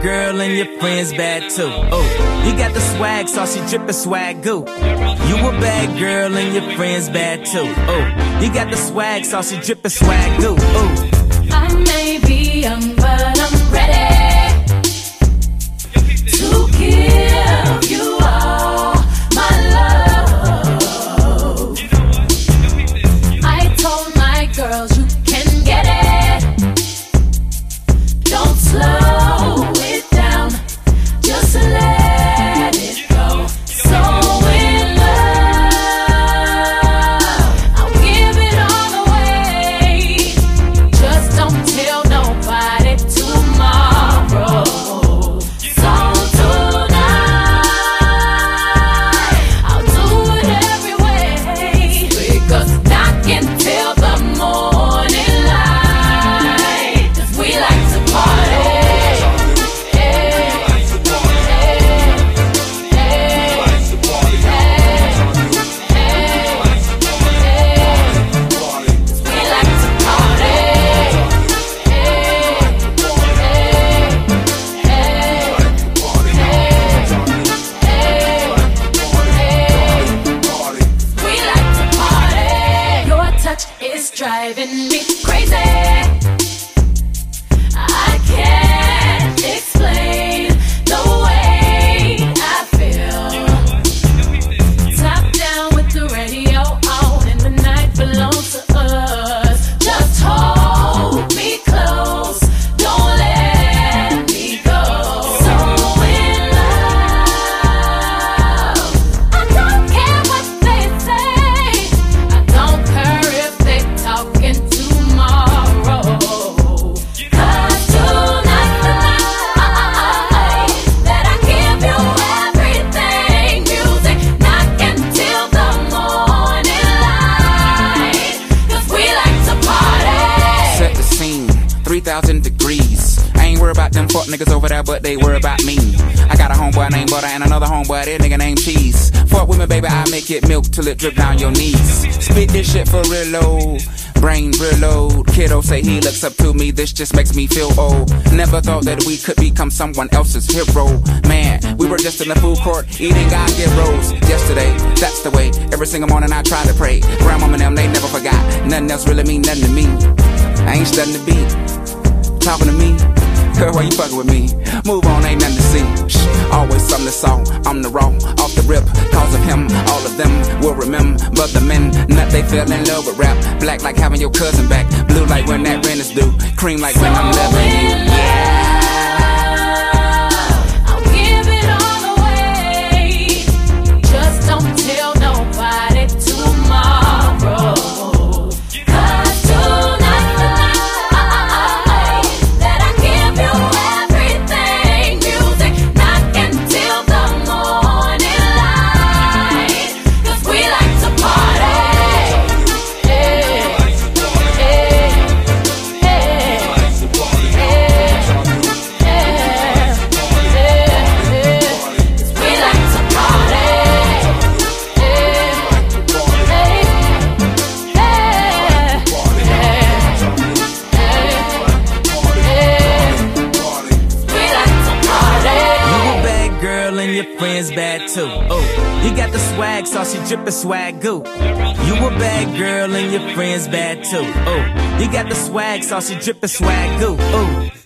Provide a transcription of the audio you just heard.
bad girl and your friends bad too. Oh, you got the swag, saucy drippin' swag goo. You a bad girl and your friends bad too. Oh, you got the swag, saucy drippin' swag goo. Oh, I may be young, but I'm ready to give you all my love. I told my girls you can get it. Don't slow it down, just let it go. So in love, I'll give it all away. Just don't tell nobody tomorrow. So tonight, I'll do it every way, because I can tell the morning light, 'cause we like to party. It's driving me crazy. I can't explain the way I feel. Top down with the radio on, and the night belongs to us. Just hold me close, don't let me go. So in love, I don't care what they say. I don't care if they talking tomorrow. 'Cause tonight's the night that I give you everything. Music knocking till the morning light, 'cause we like to party. Set the scene, 3,000 degrees. I ain't worried about them fuck niggas over there, but they worry about me. I got a homeboy named Butter and another homeboy, that nigga named Cheese. Fuck with me, baby, I make it milk till it drip down your knees. Spit this shit for real low, brain reload. Kiddo say he looks up to me, this just makes me feel old. Never thought that we could become someone else's hero. Man, we were just in the food court eating God-given rolls. Yesterday, that's the way. Every single morning I try to pray. Grandmama and them, they never forgot. Nothing else really mean nothing to me. I ain't studying the beat. Talking to me, girl, why you fucking with me? Move on, ain't nothing to see. Shh, always something to saw. I'm the raw, off the rip. Cause of him, all of them will remember. But the men, nut, they fell in love with rap. Black like having your cousin back. Blue like when that rent is due. Cream like when I'm loving you. I'll give it all away. Just don't tell nobody tomorrow. 'Cause tonight's the night that I give you everything. Music knocking till the morning light, 'cause we like to party. your friends bad too. Oh, you got the swag, saucy drippin' swag goo. You a bad girl and your friends bad too. Oh, you got the swag, saucy drippin' swag goo. Oh.